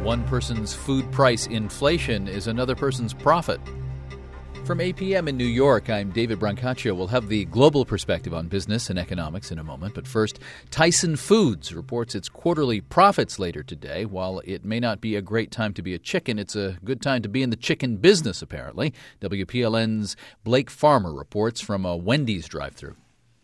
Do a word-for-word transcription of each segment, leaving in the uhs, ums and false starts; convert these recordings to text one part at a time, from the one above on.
One person's food price inflation is another person's profit. From A P M in New York, I'm David Brancaccio. We'll have the global perspective on business and economics in a moment. But first, Tyson Foods reports its quarterly profits later today. While it may not be a great time to be a chicken, it's a good time to be in the chicken business, apparently. W P L N's Blake Farmer reports from a Wendy's drive-thru.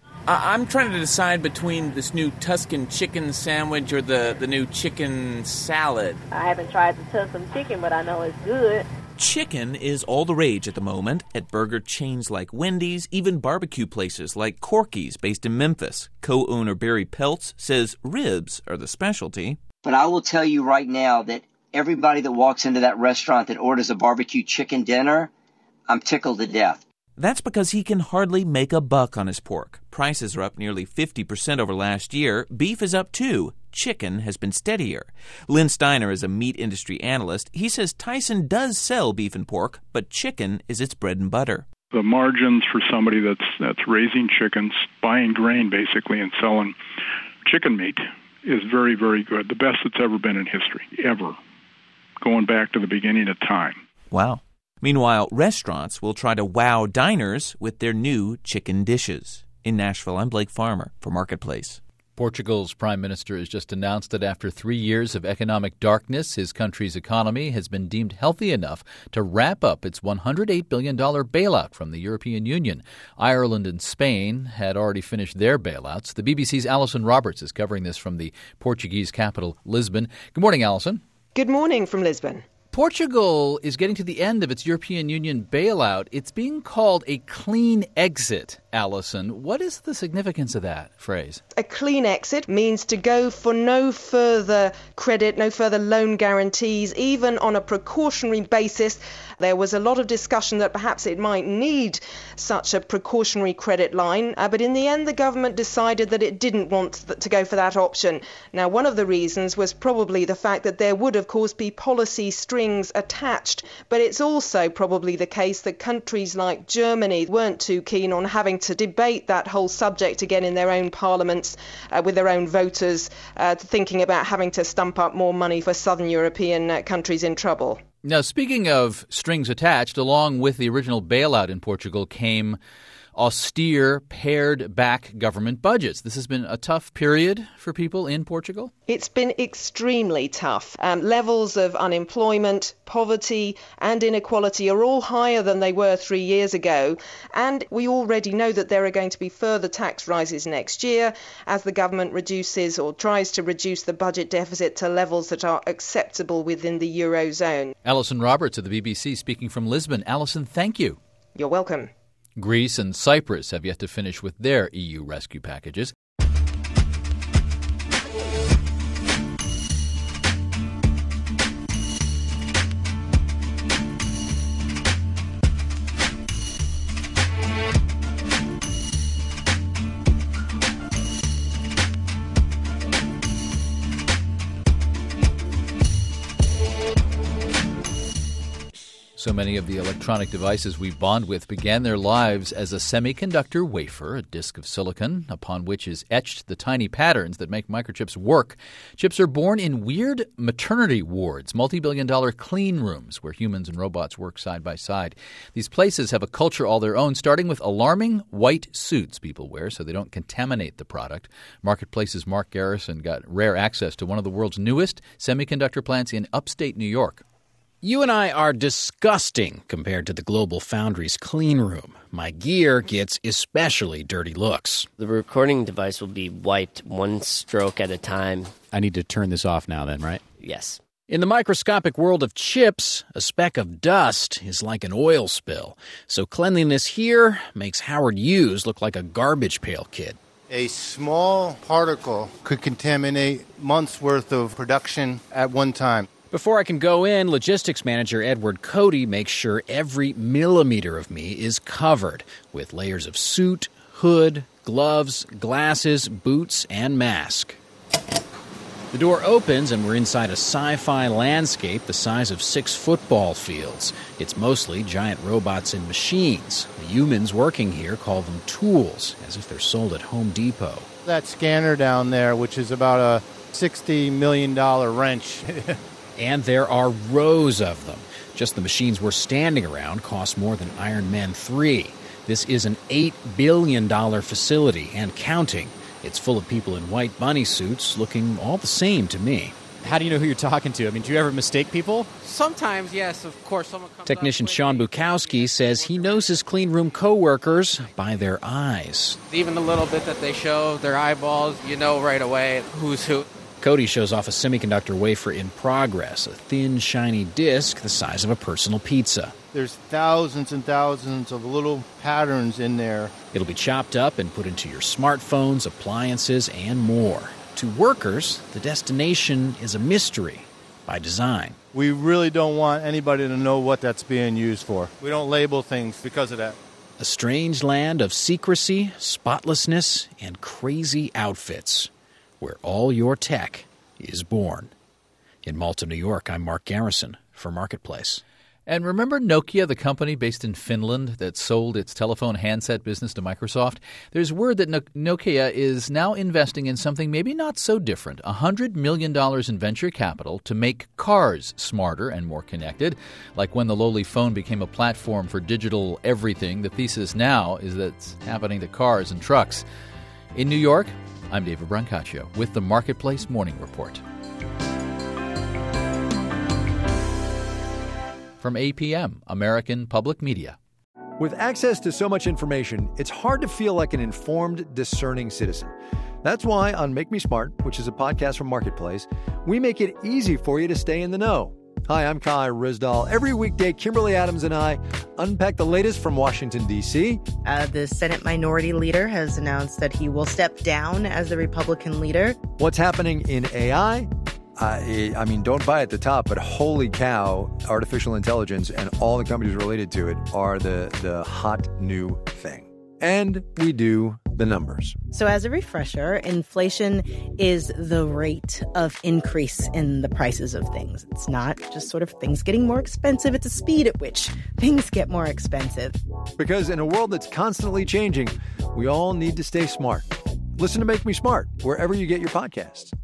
I'm trying to decide between this new Tuscan chicken sandwich or the, the new chicken salad. I haven't tried the Tuscan chicken, but I know it's good. Chicken is all the rage at the moment at burger chains like Wendy's, even barbecue places like Corky's based in Memphis. Co-owner Barry Peltz says ribs are the specialty. But I will tell you right now that everybody that walks into that restaurant that orders a barbecue chicken dinner, I'm tickled to death. That's because he can hardly make a buck on his pork. Prices are up nearly fifty percent over last year. Beef is up too. Chicken has been steadier. Lynn Steiner is a meat industry analyst. He says Tyson does sell beef and pork, but chicken is its bread and butter. The margins for somebody that's that's raising chickens, buying grain basically, and selling chicken meat is very, very good. The best it's ever been in history, ever, going back to the beginning of time. Wow. Meanwhile, restaurants will try to wow diners with their new chicken dishes. In Nashville, I'm Blake Farmer for Marketplace. Portugal's prime minister has just announced that after three years of economic darkness, his country's economy has been deemed healthy enough to wrap up its one hundred eight billion dollars bailout from the European Union. Ireland and Spain had already finished their bailouts. The B B C's Alison Roberts is covering this from the Portuguese capital, Lisbon. Good morning, Alison. Good morning from Lisbon. Portugal is getting to the end of its European Union bailout. It's being called a clean exit, Alison. What is the significance of that phrase? A clean exit means to go for no further credit, no further loan guarantees, even on a precautionary basis. There was a lot of discussion that perhaps it might need such a precautionary credit line, uh, but in the end the government decided that it didn't want th- to go for that option. Now, one of the reasons was probably the fact that there would, of course, be policy strings attached, but it's also probably the case that countries like Germany weren't too keen on having to debate that whole subject again in their own parliaments uh, with their own voters, uh, thinking about having to stump up more money for southern European uh, countries in trouble. Now, speaking of strings attached, along with the original bailout in Portugal came austere, pared-back government budgets. This has been a tough period for people in Portugal? It's been extremely tough. Um, levels of unemployment, poverty and inequality are all higher than they were three years ago. And we already know that there are going to be further tax rises next year as the government reduces or tries to reduce the budget deficit to levels that are acceptable within the Eurozone. Alison Roberts of the B B C speaking from Lisbon. Alison, thank you. You're welcome. Greece and Cyprus have yet to finish with their E U rescue packages. So many of the electronic devices we bond with began their lives as a semiconductor wafer, a disk of silicon, upon which is etched the tiny patterns that make microchips work. Chips are born in weird maternity wards, multi-billion dollar clean rooms where humans and robots work side by side. These places have a culture all their own, starting with alarming white suits people wear so they don't contaminate the product. Marketplace's Mark Garrison got rare access to one of the world's newest semiconductor plants in upstate New York. You and I are disgusting compared to the Global Foundries clean room. My gear gets especially dirty looks. The recording device will be wiped one stroke at a time. I need to turn this off now then, right? Yes. In the microscopic world of chips, a speck of dust is like an oil spill. So cleanliness here makes Howard Hughes look like a garbage pail kid. A small particle could contaminate months' worth of production at one time. Before I can go in, logistics manager Edward Cody makes sure every millimeter of me is covered with layers of suit, hood, gloves, glasses, boots, and mask. The door opens and we're inside a sci-fi landscape the size of six football fields. It's mostly giant robots and machines. The humans working here call them tools, as if they're sold at Home Depot. That scanner down there, which is about a sixty million dollars wrench. And there are rows of them. Just the machines we're standing around cost more than Iron Man three. This is an eight billion dollars facility and counting. It's full of people in white bunny suits looking all the same to me. How do you know who you're talking to? I mean, do you ever mistake people? Sometimes, yes, of course. Someone comes Technician up Sean Bukowski says he knows his clean room coworkers by their eyes. Even the little bit that they show, their eyeballs, you know right away who's who. Cody shows off a semiconductor wafer in progress, a thin, shiny disc the size of a personal pizza. There's thousands and thousands of little patterns in there. It'll be chopped up and put into your smartphones, appliances, and more. To workers, the destination is a mystery by design. We really don't want anybody to know what that's being used for. We don't label things because of that. A strange land of secrecy, spotlessness, and crazy outfits, where all your tech is born. In Malta, New York, I'm Mark Garrison for Marketplace. And remember Nokia, the company based in Finland that sold its telephone handset business to Microsoft? There's word that Nokia is now investing in something maybe not so different, one hundred million dollars in venture capital to make cars smarter and more connected. Like when the lowly phone became a platform for digital everything, the thesis now is that it's happening to cars and trucks. In New York, I'm David Brancaccio with the Marketplace Morning Report. From A P M, American Public Media. With access to so much information, it's hard to feel like an informed, discerning citizen. That's why on Make Me Smart, which is a podcast from Marketplace, we make it easy for you to stay in the know. Hi, I'm Kai Rizdal. Every weekday, Kimberly Adams and I unpack the latest from Washington, D C Uh, the Senate Minority Leader has announced that he will step down as the Republican leader. What's happening in A I? I, I mean, don't buy at the top, but holy cow, artificial intelligence and all the companies related to it are the, the hot new thing. And we do the numbers. So as a refresher, inflation is the rate of increase in the prices of things. It's not just sort of things getting more expensive. It's the speed at which things get more expensive. Because in a world that's constantly changing, we all need to stay smart. Listen to Make Me Smart wherever you get your podcasts.